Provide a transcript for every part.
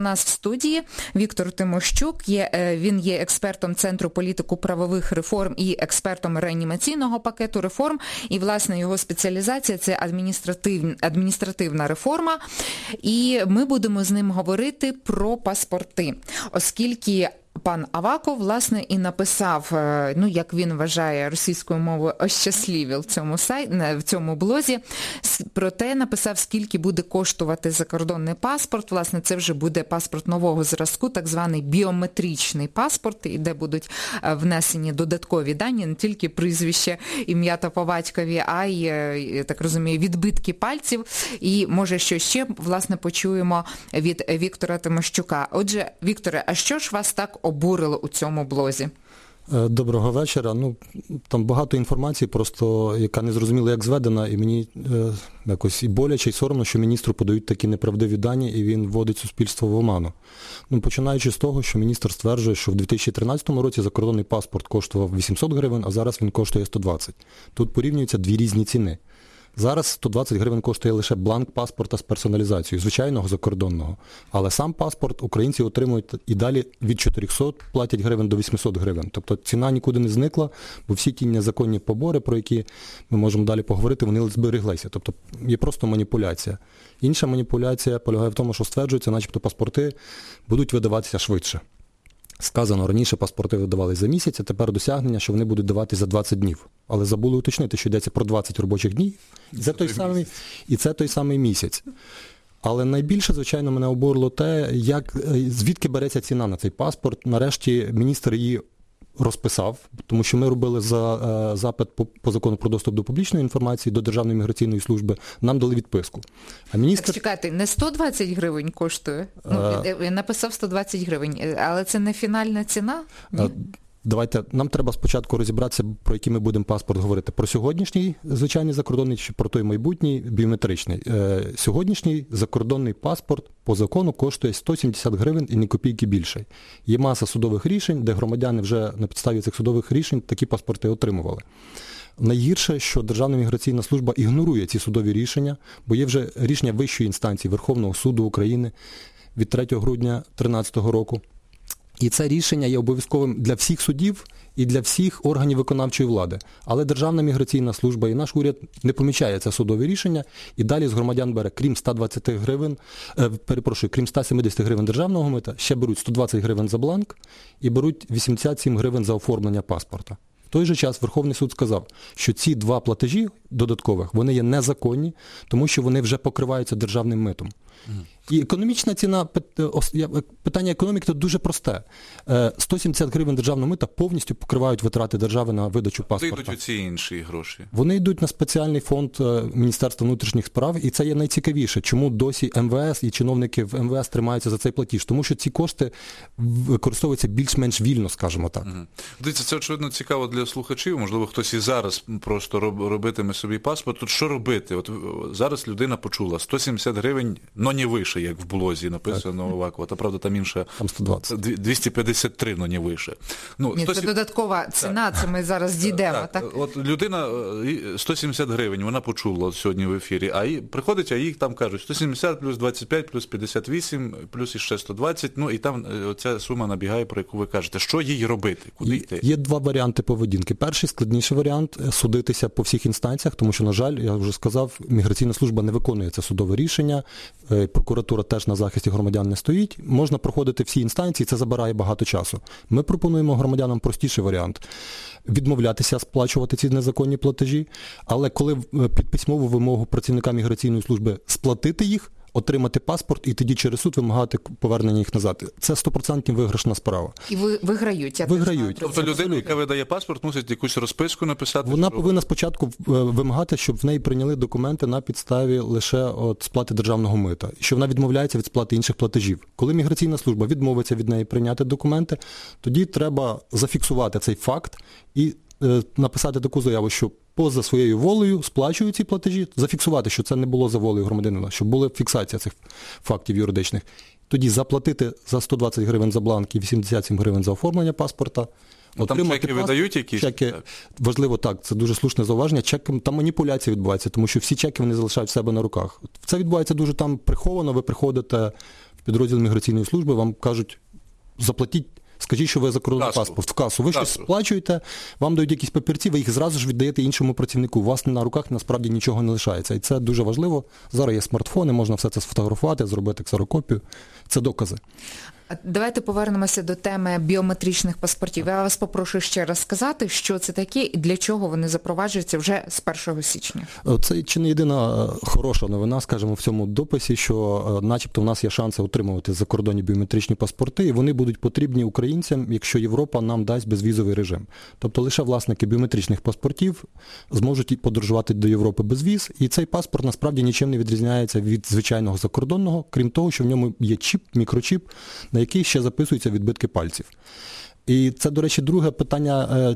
У нас в студії Віктор Тимощук, він є експертом Центру політико-правових реформ і експертом реанімаційного пакету реформ. І, власне, його спеціалізація – це адміністративна реформа. І ми будемо з ним говорити про паспорти, оскільки пан Аваков, власне, і написав, як він вважає, російською мовою ощасливив в цьому блозі, проте написав, скільки буде коштувати закордонний паспорт. Власне, це вже буде паспорт нового зразку, так званий біометричний паспорт, і де будуть внесені додаткові дані, не тільки прізвище, ім'я та по батькові, а й, я так розумію, відбитки пальців. І, може, що ще, власне, почуємо від Віктора Тимощука. Отже, Вікторе, а що ж вас так обурило у цьому блозі? Доброго вечора. Там багато інформації, просто яка не зрозуміла, як зведена, і мені якось і боляче, і соромно, що міністру подають такі неправдиві дані, і він вводить суспільство в оману. Починаючи з того, що міністр стверджує, що в 2013 році закордонний паспорт коштував 800 гривень, а зараз він коштує 120. Тут порівнюються дві різні ціни. Зараз 120 гривень коштує лише бланк паспорта з персоналізацією, звичайного закордонного. Але сам паспорт українці отримують і далі від 400 платять гривень до 800 гривень. Тобто ціна нікуди не зникла, бо всі ті незаконні побори, про які ми можемо далі поговорити, вони збереглися. Тобто є просто маніпуляція. Інша маніпуляція полягає в тому, що стверджується, начебто паспорти будуть видаватися швидше. Сказано, раніше паспорти видавали за місяць, а тепер досягнення, що вони будуть давати за 20 днів. Але забули уточнити, що йдеться про 20 робочих днів, і це той самий місяць. Але найбільше, звичайно, мене обурило те, звідки береться ціна на цей паспорт. Нарешті міністр її розписав, тому що ми робили запит по закону про доступ до публічної інформації до Державної міграційної служби, нам дали відписку. А міністр... Так, чекайте, не 120 гривень коштує? Я написав 120 гривень, але це не фінальна ціна? Давайте, нам треба спочатку розібратися, про який ми будемо паспорт говорити. Про сьогоднішній звичайний закордонний, чи про той майбутній біометричний. Сьогоднішній закордонний паспорт по закону коштує 170 гривень і ні копійки більше. Є маса судових рішень, де громадяни вже на підставі цих судових рішень такі паспорти отримували. Найгірше, що Державна міграційна служба ігнорує ці судові рішення, бо є вже рішення вищої інстанції Верховного суду України від 3 грудня 2013 року. І це рішення є обов'язковим для всіх судів і для всіх органів виконавчої влади. Але Державна міграційна служба і наш уряд не помічає це судове рішення і далі з громадян бере, крім 170 гривень державного мита, ще беруть 120 гривень за бланк і беруть 87 гривень за оформлення паспорта. В той же час Верховний суд сказав, що ці два платежі додаткових, вони є незаконні, тому що вони вже покриваються державним митом. І економічна ціна, питання економіки тут дуже просте. 170 гривень державного мита повністю покривають витрати держави на видачу паспорта. Куди йдуть оці інші гроші? Вони йдуть на спеціальний фонд Міністерства внутрішніх справ, і це є найцікавіше. Чому досі МВС і чиновники в МВС тримаються за цей платіж? Тому що ці кошти використовуються більш-менш вільно, скажімо так. Дивіться, це, очевидно, цікаво для слухачів. Можливо, хтось і зараз просто робитиме собі паспорт. Тут що робити? От зараз людина почула 170 гривень, но не вище, як в блозі написано у Авакова. Та, правда, там інша. Там 120. 253, но не вище. Ні, це додаткова ціна, це ми зараз дійдемо. Так. От людина 170 гривень, вона почула сьогодні в ефірі, приходить, а їй там кажуть 170 плюс 25 плюс 58 плюс іще 120, і там ця сума набігає, про яку ви кажете. Що їй робити? Куди йти? Є два варіанти поведінки. Перший, складніший варіант – судитися по всіх інстанціях, тому що, на жаль, я вже сказав, міграційна служба не виконує це судове рішення, прокуратура теж на захисті громадян не стоїть. Можна проходити всі інстанції, це забирає багато часу. Ми пропонуємо громадянам простіший варіант – відмовлятися сплачувати ці незаконні платежі, але коли під письмову вимогу працівника міграційної служби сплатити їх, отримати паспорт і тоді через суд вимагати повернення їх назад. Це 100% виграшна справа. І виграють. Виграють. Тобто людина, яка видає паспорт, мусить якусь розписку написати? Вона повинна спочатку вимагати, щоб в неї прийняли документи на підставі лише сплати державного мита. І що вона відмовляється від сплати інших платежів. Коли міграційна служба відмовиться від неї прийняти документи, тоді треба зафіксувати цей факт і написати таку заяву, що поза своєю волею сплачують ці платежі, зафіксувати, що це не було за волею громадянина, щоб була фіксація цих фактів юридичних. Тоді заплатити за 120 гривень за бланк і 87 гривень за оформлення паспорта. Там чеки видають якісь? Чеки, важливо, так, це дуже слушне зауваження. Там маніпуляція відбувається, тому що всі чеки вони залишають в себе на руках. Це відбувається дуже там приховано, ви приходите підрозділ міграційної служби, вам кажуть, заплатіть, скажіть, що ви закордонний паспорт в касу. Ви щось сплачуєте, вам дають якісь папірці, ви їх зразу ж віддаєте іншому працівнику. У вас на руках насправді нічого не лишається. І це дуже важливо. Зараз є смартфони, можна все це сфотографувати, зробити ксерокопію. Це докази. Давайте повернемося до теми біометричних паспортів. Я вас попрошу ще раз сказати, що це таке і для чого вони запроваджуються вже з 1 січня. Це чи не єдина хороша новина, скажімо, в цьому дописі, що начебто в нас є шанси отримувати закордонні біометричні паспорти, і вони будуть потрібні українцям, якщо Європа нам дасть безвізовий режим. Тобто лише власники біометричних паспортів зможуть подорожувати до Європи без віз, і цей паспорт насправді нічим не відрізняється від звичайного закордонного, крім того, що в ньому є чіп, мікрочіп, на який ще записуються відбитки пальців. І це, до речі, друге питання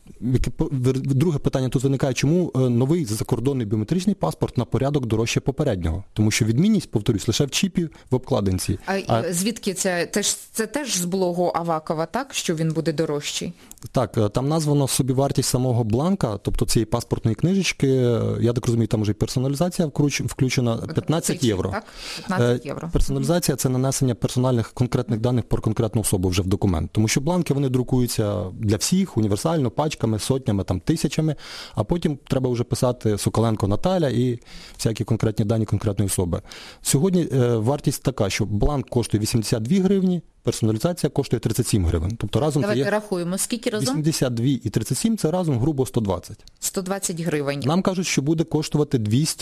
тут виникає, чому новий закордонний біометричний паспорт на порядок дорожче попереднього? Тому що відмінність, повторюсь, лише в чіпі, в обкладинці. А звідки це? Це теж з блогу Авакова, так? Що він буде дорожчий? Так, там названо собівартість самого бланка, тобто цієї паспортної книжечки, я так розумію, там вже і персоналізація включена, 15 євро. Так, 15 євро. Персоналізація – це нанесення персональних конкретних даних про конкретну особу вже в документ. Тому що бланки, вони друкуються для всіх, універсально, пачками, сотнями, там, тисячами, а потім треба вже писати Соколенко Наталя і всякі конкретні дані конкретної особи. Сьогодні вартість така, що бланк коштує 82 гривні, персоналізація коштує 37 гривень. Тобто разом Давайте це є рахуємо. Скільки разом? 82 і 37 – це разом грубо 120. 120 гривень. Нам кажуть, що буде коштувати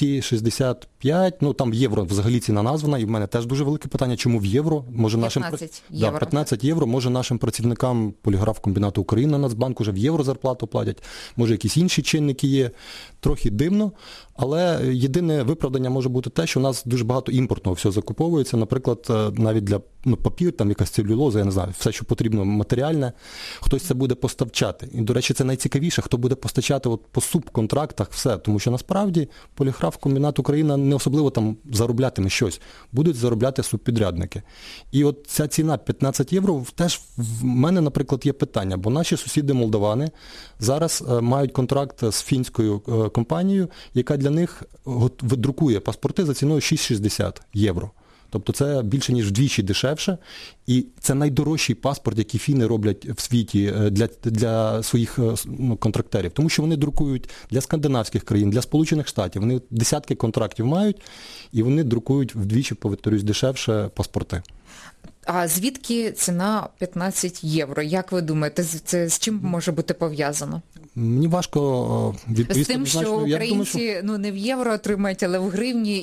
265, ну там в євро взагалі ціна названа, і в мене теж дуже велике питання, чому в євро? Може 15 євро. Да, 15 євро, може нашим працівникам поліграф-комбінату України на Нацбанку вже в євро зарплату платять, може якісь інші чинники є. Трохи дивно, але єдине виправдання може бути те, що у нас дуже багато імпортного всього закуповується, наприклад, навіть для папір, там якась целюлоза, я не знаю, все, що потрібно матеріальне, хтось це буде поставчати. І, до речі, це найцікавіше, хто буде постачати от по субконтрактах все, тому що насправді поліграф-комбінат Україна не особливо там зароблятиме щось, будуть заробляти субпідрядники. І от ця ціна 15 євро, теж в мене, наприклад, є питання, бо наші сусіди молдавани зараз мають контракт з фінською компанією, яка для них видрукує паспорти за ціною 6,60 євро. Тобто це більше, ніж вдвічі дешевше. І це найдорожчий паспорт, який фіни роблять в світі для своїх контрактерів. Тому що вони друкують для скандинавських країн, для Сполучених Штатів. Вони десятки контрактів мають, і вони друкують вдвічі, повторюсь, дешевше паспорти. А звідки ціна 15 євро? Як ви думаєте, це з чим може бути пов'язано? Мені важко відповісти. З тим, що українці не в євро отримають, але в гривні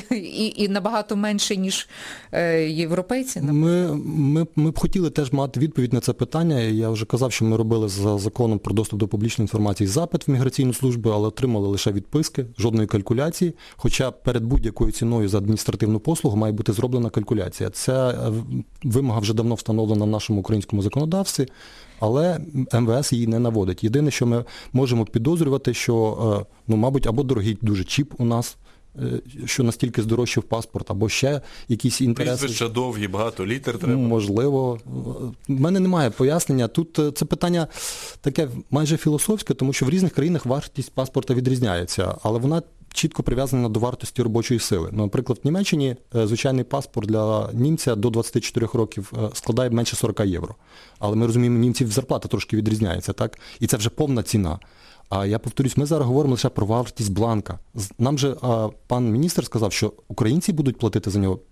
і набагато менше, ніж європейці? Ми б хотіли теж мати відповідь на це питання. Я вже казав, що ми робили за законом про доступ до публічної інформації запит в міграційну службу, але отримали лише відписки, жодної калькуляції. Хоча перед будь-якою ціною за адміністративну послугу має бути зроблена калькуляція. Це вимога вже давно встановлена в нашому українському законодавстві, але МВС її не наводить. Єдине, що ми можемо підозрювати, що, мабуть, або дорогий дуже чіп у нас, що настільки здорожчав паспорт, або ще якісь інтереси. Прізвища довгі, багато літер треба. Можливо. В мене немає пояснення. Тут це питання таке майже філософське, тому що в різних країнах вартість паспорта відрізняється, але вона чітко прив'язана до вартості робочої сили. Наприклад, в Німеччині звичайний паспорт для німця до 24 років складає менше 40 євро. Але ми розуміємо, німців зарплата трошки відрізняється, так? І це вже повна ціна. А я повторюсь, ми зараз говоримо лише про вартість бланка. Нам же пан міністр сказав, що українці будуть платити за нього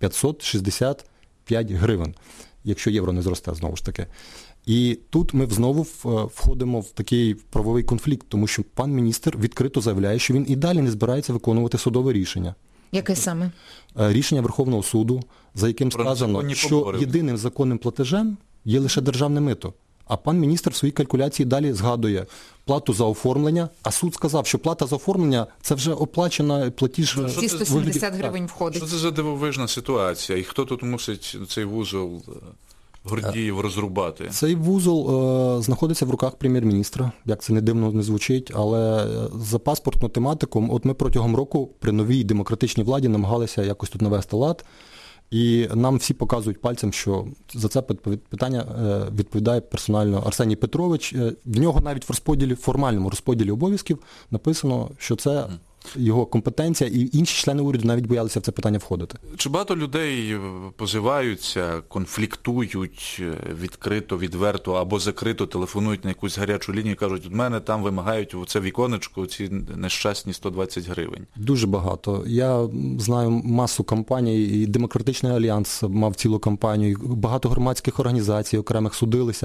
565 гривень, якщо євро не зросте, знову ж таки. І тут ми знову входимо в такий правовий конфлікт, тому що пан міністр відкрито заявляє, що він і далі не збирається виконувати судове рішення. Яке саме? Рішення Верховного суду, за яким сказано, що єдиним законним платежем є лише державне мито. А пан міністр в своїй калькуляції далі згадує плату за оформлення, а суд сказав, що плата за оформлення – це вже оплачена платіж. Ці 170 гривень входить. Що це за дивовижна ситуація? І хто тут мусить цей вузол Гордіїв розрубати? Цей вузол знаходиться в руках прем'єр-міністра, як це не дивно не звучить, але за паспортну тематику, от ми протягом року при новій демократичній владі намагалися якось тут навести лад, і нам всі показують пальцем, що за це питання відповідає персонально Арсеній Петрович. В нього навіть в формальному розподілі обов'язків написано, що це його компетенція, і інші члени уряду навіть боялися в це питання входити. Чи багато людей позиваються, конфліктують відкрито, відверто або закрито, телефонують на якусь гарячу лінію і кажуть, від мене там вимагають у це віконечко ці нещасні 120 гривень? Дуже багато. Я знаю масу кампаній, і Демократичний альянс мав цілу кампанію, багато громадських організацій окремих судилися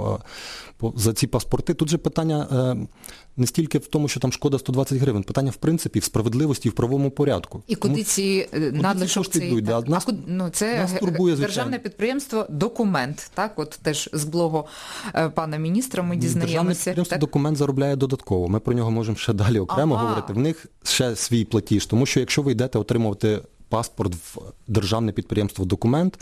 за ці паспорти. Тут же питання не стільки в тому, що там шкода 120 гривень, питання в принципі в справедливості і в правовому порядку. І куди ці надлишок цей... Це державне підприємство «Документ», так? От теж з блогу пана міністра ми дізнаємося. Державне підприємство «Документ» заробляє додатково. Ми про нього можемо ще далі окремо говорити. В них ще свій платіж, тому що якщо ви йдете отримувати паспорт в державне підприємство «Документ»,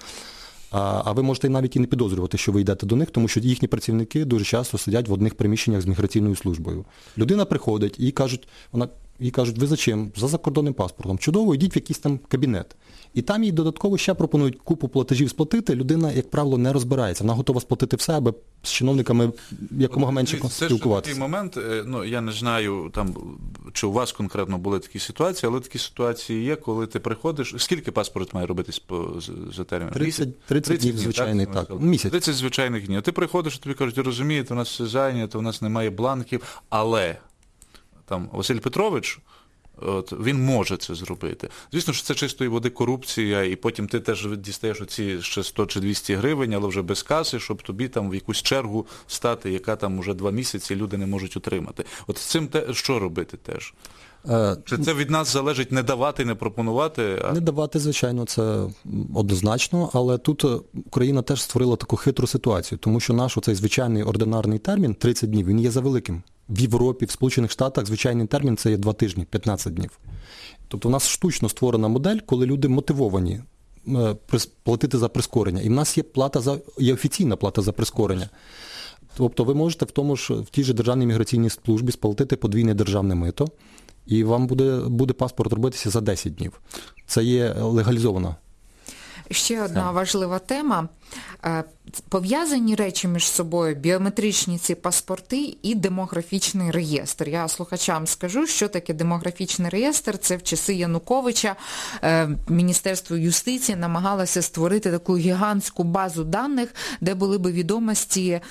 а ви можете навіть і не підозрювати, що ви йдете до них, тому що їхні працівники дуже часто сидять в одних приміщеннях з міграційною службою. Людина приходить і кажуть, ви за чим? За закордонним паспортом. Чудово, йдіть в якийсь там кабінет. І там їй додатково ще пропонують купу платежів сплатити. Людина, як правило, не розбирається. Вона готова сплатити все, аби з чиновниками якомога менше спілкуватися. Це ж такий момент, я не знаю, там, чи у вас конкретно були такі ситуації, але такі ситуації є, коли ти приходиш. Скільки паспорт має робитись за терміном? 30 днів, звичайний, так. Місяць. 30 звичайних днів. Ти приходиш, тобі кажуть, розумієте, у нас все зайнято, у нас немає бланків, але там Василь Петрович, він може це зробити. Звісно, що це чистої води корупція, і потім ти теж дістаєш оці ще 100 чи 200 гривень, але вже без каси, щоб тобі там в якусь чергу стати, яка там уже 2 місяці люди не можуть отримати. От з цим що робити теж? Чи це від нас залежить не давати, не пропонувати? Не давати, звичайно, це однозначно, але тут Україна теж створила таку хитру ситуацію, тому що наш оцей звичайний ординарний термін 30 днів, він є завеликим. В Європі, в Сполучених Штатах звичайний термін це є 2 тижні, 15 днів. Тобто у нас штучно створена модель, коли люди мотивовані платити за прискорення. І в нас є офіційна плата за прискорення. Тобто ви можете в тій же Державній міграційній службі сплатити подвійне державне мито, і вам буде паспорт робитися за 10 днів. Це є легалізовано. Ще одна важлива тема. Пов'язані речі між собою, біометричні ці паспорти і демографічний реєстр. Я слухачам скажу, що таке демографічний реєстр. Це в часи Януковича Міністерство юстиції намагалося створити таку гігантську базу даних, де були би відомості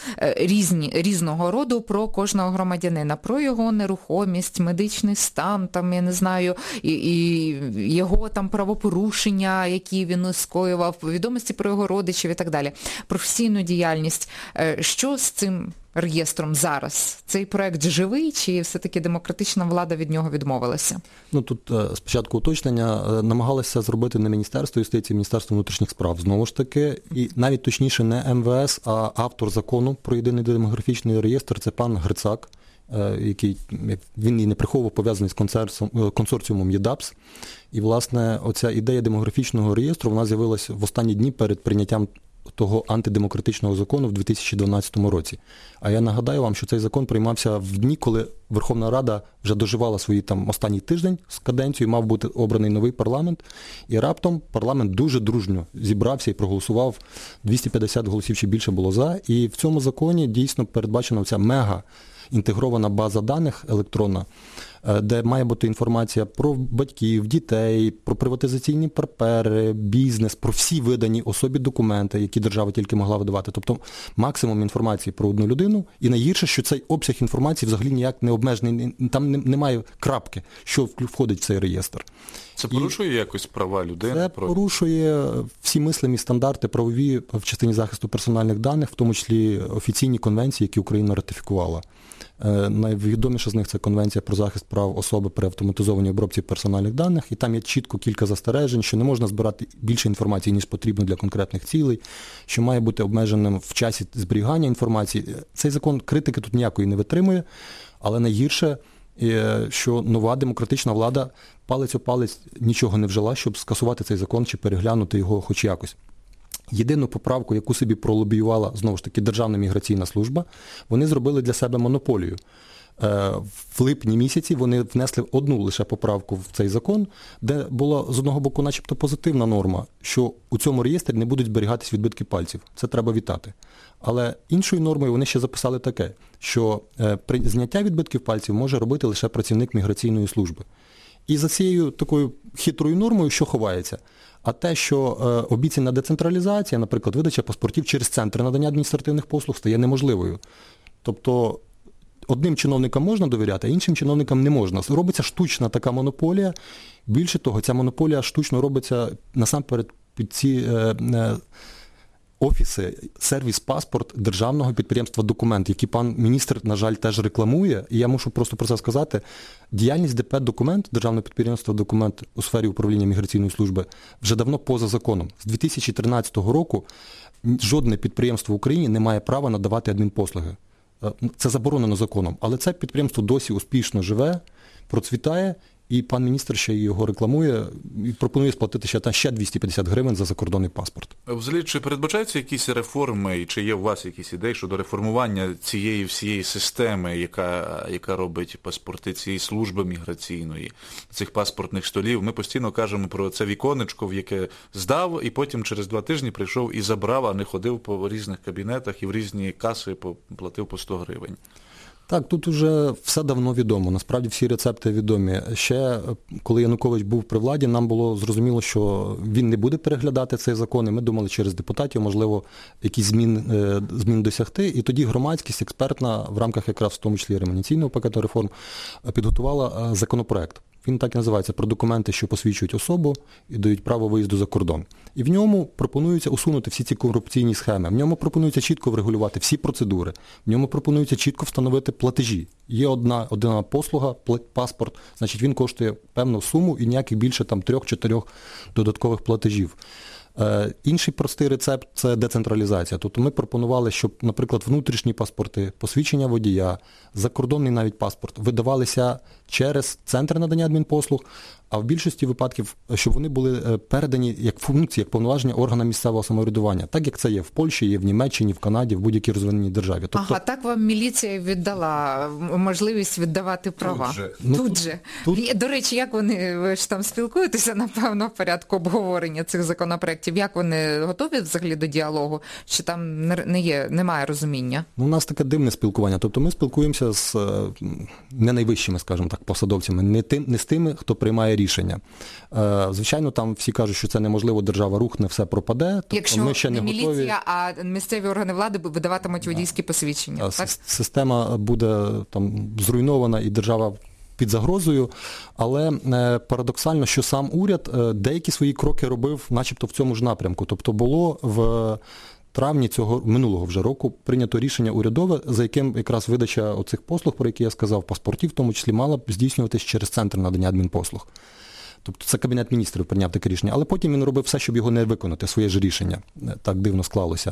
різного роду про кожного громадянина, про його нерухомість, медичний стан, там, я не знаю, і його там правопорушення, які він скоював, відомості про його родичів і так далі. Професійну діяльність. Що з цим реєстром зараз? Цей проект живий, чи все-таки демократична влада від нього відмовилася? Тут спочатку уточнення. Намагалися зробити не Міністерство юстиції, Міністерство внутрішніх справ. Знову ж таки, і навіть точніше не МВС, а автор закону про єдиний демографічний реєстр – це пан Грицак, який, він і не приховував, пов'язаний з консорціумом ЄДАПС. І, власне, оця ідея демографічного реєстру, вона з'явилася в останні дні перед прийняттям того антидемократичного закону в 2012 році. А я нагадаю вам, що цей закон приймався в дні, коли Верховна Рада вже доживала свій там останній тиждень з каденцією, мав бути обраний новий парламент, і раптом парламент дуже дружньо зібрався і проголосував, 250 голосів чи більше було за, і в цьому законі дійсно передбачена ця мега-інтегрована база даних електронна, де має бути інформація про батьків, дітей, про приватизаційні папери, бізнес, про всі видані особі документи, які держава тільки могла видавати. Тобто максимум інформації про одну людину. І найгірше, що цей обсяг інформації взагалі ніяк не обмежений, там немає крапки, що входить в цей реєстр. Це порушує якось права людини? Це порушує всі мислимі стандарти правові в частині захисту персональних даних, в тому числі офіційні конвенції, які Україна ратифікувала. Найвідоміша з них – це Конвенція про захист прав особи при автоматизованій обробці персональних даних, і там є чітко кілька застережень, що не можна збирати більше інформації, ніж потрібно для конкретних цілей, що має бути обмеженим в часі зберігання інформації. Цей закон критики тут ніякої не витримує, але найгірше, що нова демократична влада палець о палець нічого не вжила, щоб скасувати цей закон чи переглянути його хоч якось. Єдину поправку, яку собі пролобіювала, знову ж таки, Державна міграційна служба, вони зробили для себе монополію. В липні місяці вони внесли одну лише поправку в цей закон, де була, з одного боку, начебто позитивна норма, що у цьому реєстрі не будуть зберігатись відбитки пальців. Це треба вітати. Але іншою нормою вони ще записали таке, що зняття відбитків пальців може робити лише працівник міграційної служби. І за цією такою хитрою нормою що ховається? А те, що обіцяна децентралізація, наприклад, видача паспортів через центри надання адміністративних послуг стає неможливою. Тобто одним чиновникам можна довіряти, а іншим чиновникам не можна. Робиться штучна така монополія. Більше того, ця монополія штучно робиться насамперед під ці офіси, сервіс-паспорт державного підприємства «Документ», який пан міністр, на жаль, теж рекламує. І я мушу просто про це сказати. Діяльність ДП «Документ», державного підприємства «Документ» у сфері управління міграційної служби, вже давно поза законом. З 2013 року жодне підприємство в Україні не має права надавати адмінпослуги. Це заборонено законом. Але це підприємство досі успішно живе, процвітає, і пан міністр ще його рекламує і пропонує сплатити ще 250 гривень за закордонний паспорт. Взагалі, чи передбачаються якісь реформи, і чи є у вас якісь ідеї щодо реформування цієї всієї системи, яка робить паспорти, цієї служби міграційної, цих паспортних столів? Ми постійно кажемо про це віконечко, в яке здав, і потім через 2 тижні прийшов і забрав, а не ходив по різних кабінетах і в різні каси платив по 100 гривень. Так, тут уже все давно відомо. Насправді всі рецепти відомі. Ще коли Янукович був при владі, нам було зрозуміло, що він не буде переглядати цей закон, і ми думали через депутатів, можливо, якісь змін досягти. І тоді громадськість експертна в рамках якраз в тому числі ремонційного пакету реформ підготувала законопроект. Він так і називається «Про документи, що посвідчують особу і дають право виїзду за кордон». І в ньому пропонується усунути всі ці корупційні схеми. В ньому пропонується чітко врегулювати всі процедури. В ньому пропонується чітко встановити платежі. Є одна послуга, паспорт, значить він коштує певну суму і ніяких більше 3-4 додаткових платежів. Інший простий рецепт – це децентралізація. Тобто ми пропонували, щоб, наприклад, внутрішні паспорти, посвідчення водія, закордонний навіть паспорт видавалися через центр надання адмінпослуг, а в більшості випадків, щоб вони були передані як функції, як повноваження органам місцевого самоврядування. Так, як це є в Польщі, є в Німеччині, в Канаді, в будь-якій розвиненій державі. Тобто, так вам міліція віддала можливість віддавати права. Тут же. До речі, як ви ж там спілкуєтеся, напевно, в порядку обговорення цих законопроєктів? Як вони готові взагалі до діалогу? Чи там немає розуміння? У нас таке дивне спілкування. Тобто ми спілкуємося з не найвищими, скажімо так, посадовцями, не з тими, хто приймає рішення. Звичайно, там всі кажуть, що це неможливо, держава рухне, все пропаде. Тобто якщо ми ще не готові. міліція, а місцеві органи влади видаватимуть водійські посвідчення. Так? Система буде зруйнована і держава під загрозою, але парадоксально, що сам уряд деякі свої кроки робив начебто в цьому ж напрямку. Тобто було в травні минулого вже року прийнято рішення урядове, за яким якраз видача оцих послуг, про які я сказав, паспортів, в тому числі мала б здійснюватись через центр надання адмінпослуг. Тобто це Кабінет міністрів прийняв таке рішення. Але потім він робив все, щоб його не виконати, своє ж рішення. Так дивно склалося.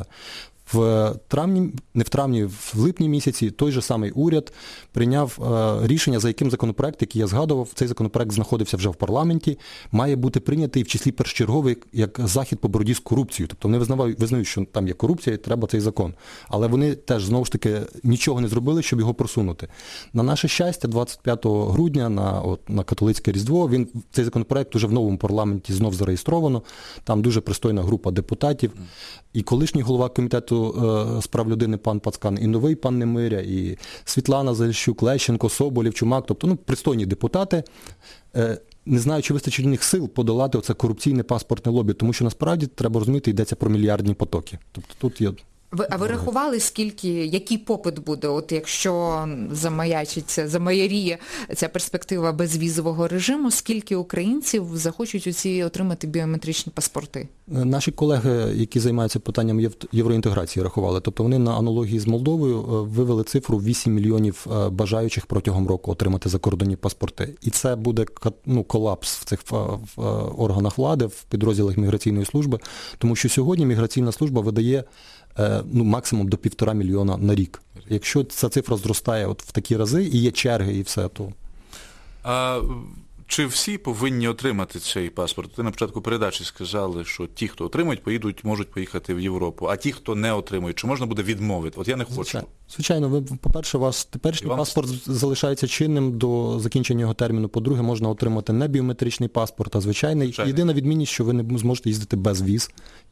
В липні місяці той же самий уряд прийняв рішення, за яким законопроект, який я згадував, цей законопроект знаходився вже в парламенті, має бути прийнятий в числі першочерговий як захід по боротьбі з корупцією. Тобто вони визнають, що там є корупція і треба цей закон. Але вони теж, знову ж таки, нічого не зробили, щоб його просунути. На наше щастя, 25 грудня на католицьке Різдво, цей законопроект уже в новому парламенті знов зареєстровано. Там дуже пристойна група депутатів. І колишній голова комітету з прав людини пан Пацкан, і новий пан Немиря, і Світлана Заліщук, Лещенко, Соболєв, Чумак, тобто пристойні депутати, не знаю, чи вистачить у них сил подолати оце корупційне паспортне лобі, тому що насправді, треба розуміти, йдеться про мільярдні потоки. Тобто тут є... А ви рахували, який попит буде, от якщо замаяріє ця перспектива безвізового режиму, скільки українців захочуть отримати біометричні паспорти? Наші колеги, які займаються питанням євроінтеграції, рахували. Тобто вони на аналогії з Молдовою вивели цифру 8 мільйонів бажаючих протягом року отримати закордонні паспорти. І це буде колапс в цих органах влади, в підрозділах міграційної служби, тому що сьогодні міграційна служба видає максимум до 1,5 мільйона на рік. Якщо ця цифра зростає в такі рази, і є черги, і все, то... А чи всі повинні отримати цей паспорт? Ви на початку передачі сказали, що ті, хто отримують, можуть поїхати в Європу, а ті, хто не отримують, чи можна буде відмовити? От я не хочу. Звичайно, по-перше, у вас теперішній паспорт залишається чинним до закінчення його терміну. По-друге, можна отримати не біометричний паспорт, а звичайний. Єдина відмінність, що ви не зможете їздити без віз.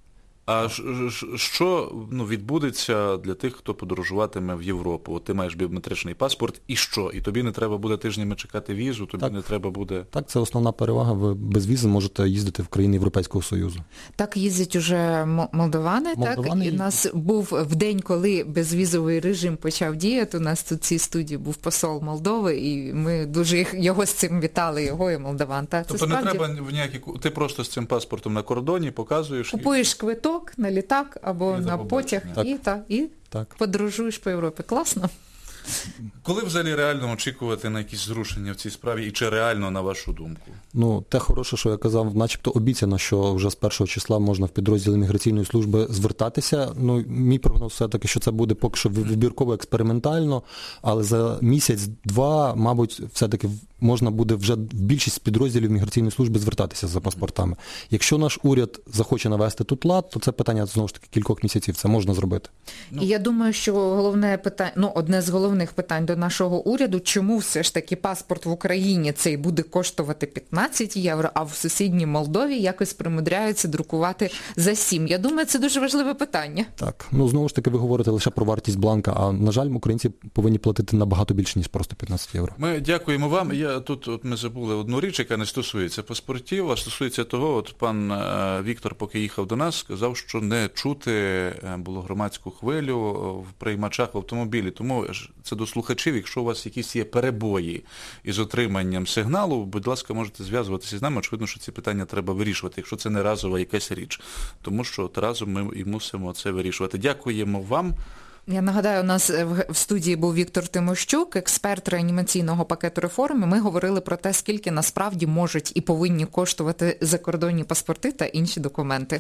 А що відбудеться для тих, хто подорожуватиме в Європу? От ти маєш біометричний паспорт, і що? І тобі не треба буде тижнями чекати візу, тобі не треба буде... Так, це основна перевага. Ви без візи можете їздити в країни Європейського Союзу. Так їздять уже молдовани, так? І у нас був в день, коли безвізовий режим почав діяти, у нас тут в цій студії був посол Молдови, і ми дуже його з цим вітали, його і молдован. Так, тобто не треба в ніякі... Ти просто з цим паспортом на кордоні показуєш... Купуєш квиток на літак або на потяг і подорожуєш по Європі. Класно. Коли взагалі реально очікувати на якісь зрушення в цій справі і чи реально, на вашу думку? Те хороше, що я казав, начебто обіцяно, що вже з 1 числа можна в підрозділі міграційної служби звертатися. Мій прогноз все-таки, що це буде поки що вибірково, експериментально, але за місяць-два, мабуть, все-таки можна буде вже в більшість підрозділів міграційної служби звертатися за паспортами. Якщо наш уряд захоче навести тут лад, то це питання, знову ж таки, кількох місяців. Це можна зробити. І я думаю, що головне питання, одне з головних питань до нашого уряду, чому все ж таки паспорт в Україні цей буде коштувати 15 євро, а в сусідній Молдові якось примудряються друкувати за 7. Я думаю, це дуже важливе питання. Так. Знову ж таки, ви говорите лише про вартість бланка, а, на жаль, українці повинні платити набагато більше, ніж просто 15 євро. Ми дякуємо вам. Тут ми забули одну річ, яка не стосується паспортів, а стосується того, пан Віктор, поки їхав до нас, сказав, що не чути було громадську хвилю в приймачах в автомобілі. Тому це до слухачів, якщо у вас якісь є перебої із отриманням сигналу, будь ласка, можете зв'язуватися з нами. Очевидно, що ці питання треба вирішувати, якщо це не разова якась річ. Тому що разом ми і мусимо це вирішувати. Дякуємо вам. Я нагадаю, у нас в студії був Віктор Тимощук, експерт реанімаційного пакету реформ. Ми говорили про те, скільки насправді можуть і повинні коштувати закордонні паспорти та інші документи.